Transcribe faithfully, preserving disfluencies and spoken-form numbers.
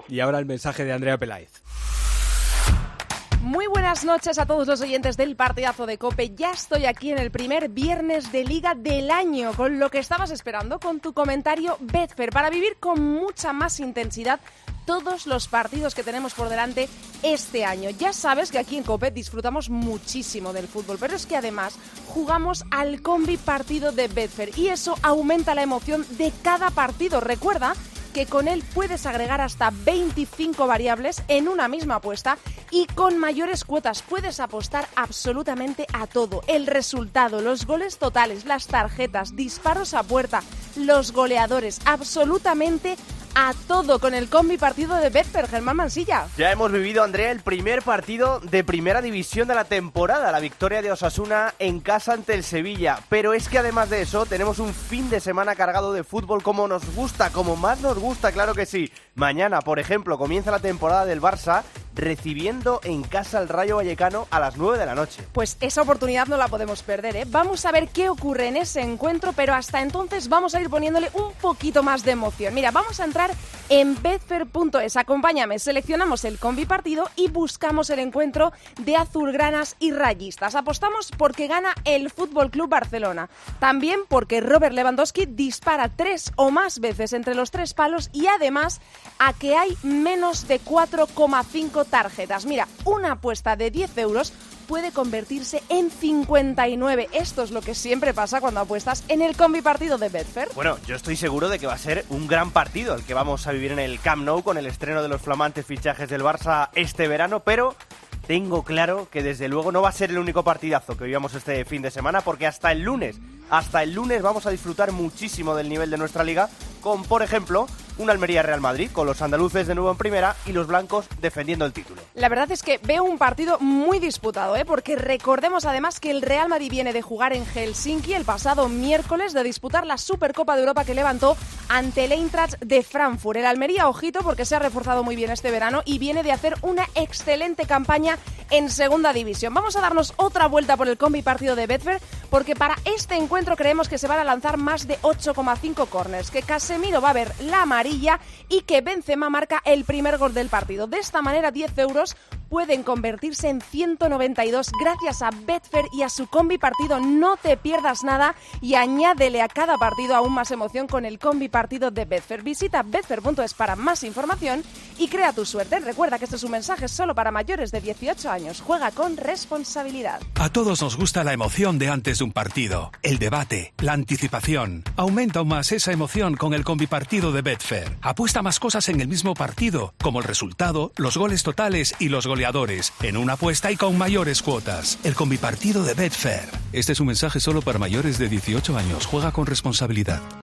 Y ahora el mensaje de Andrea Peláez. Muy buenas noches a todos los oyentes del partidazo de COPE. Ya estoy aquí en el primer viernes de Liga del año, con lo que estabas esperando, con tu comentario Betfair, para vivir con mucha más intensidad todos los partidos que tenemos por delante este año. Ya sabes que aquí en COPE disfrutamos muchísimo del fútbol, pero es que además jugamos al combi partido de Betfair y eso aumenta la emoción de cada partido. Recuerda que con él puedes agregar hasta veinticinco variables en una misma apuesta y con mayores cuotas puedes apostar absolutamente a todo. El resultado, los goles totales, las tarjetas, disparos a puerta, los goleadores, absolutamente a todo con el combi partido de Betfair. Germán Mansilla. Ya hemos vivido, Andrea, el primer partido de primera división de la temporada, la victoria de Osasuna en casa ante el Sevilla. Pero es que además de eso tenemos un fin de semana cargado de fútbol como nos gusta, como más nos gusta, claro que sí. Mañana, por ejemplo, comienza la temporada del Barça recibiendo en casa al Rayo Vallecano a las nueve de la noche. Pues esa oportunidad no la podemos perder, ¿eh? Vamos a ver qué ocurre en ese encuentro, pero hasta entonces vamos a ir poniéndole un poquito más de emoción. Mira, vamos a entrar en betfair punto es. Acompáñame, seleccionamos el combi partido y buscamos el encuentro de azulgranas y rayistas. Apostamos porque gana el Fútbol Club Barcelona. También porque Robert Lewandowski dispara tres o más veces entre los tres palos y además a que hay menos de cuatro coma cinco tarjetas. Mira, una apuesta de diez euros puede convertirse en cincuenta y nueve. Esto es lo que siempre pasa cuando apuestas en el combi partido de Betfair. Bueno, yo estoy seguro de que va a ser un gran partido el que vamos a vivir en el Camp Nou con el estreno de los flamantes fichajes del Barça este verano, pero tengo claro que desde luego no va a ser el único partidazo que vivamos este fin de semana, porque hasta el lunes, hasta el lunes vamos a disfrutar muchísimo del nivel de nuestra liga, con, por ejemplo, un Almería-Real Madrid, con los andaluces de nuevo en primera y los blancos defendiendo el título. La verdad es que veo un partido muy disputado, ¿eh? Porque recordemos además que el Real Madrid viene de jugar en Helsinki el pasado miércoles, de disputar la Supercopa de Europa que levantó ante el Eintracht de Frankfurt. El Almería, ojito, porque se ha reforzado muy bien este verano y viene de hacer una excelente campaña en segunda división. Vamos a darnos otra vuelta por el combi partido de Betfair, porque para este encuentro creemos que se van a lanzar más de ocho coma cinco córners, que Casemiro va a ver la amarilla y que Benzema marca el primer gol del partido. De esta manera, diez euros pueden convertirse en ciento noventa y dos gracias a Betfair y a su combi partido. No te pierdas nada y añádele a cada partido aún más emoción con el combi partido de Betfair. Visita betfair punto es para más información y crea tu suerte. Recuerda que este es un mensaje solo para mayores de dieciocho años. Juega con responsabilidad. A todos nos gusta la emoción de antes de un partido, el debate, la anticipación. Aumenta aún más esa emoción con el combi partido de Betfair. Apuesta más cosas en el mismo partido, como el resultado, los goles totales y los goleadores, en una apuesta y con mayores cuotas. El combi partido de Betfair. Este es un mensaje solo para mayores de dieciocho años. Juega con responsabilidad.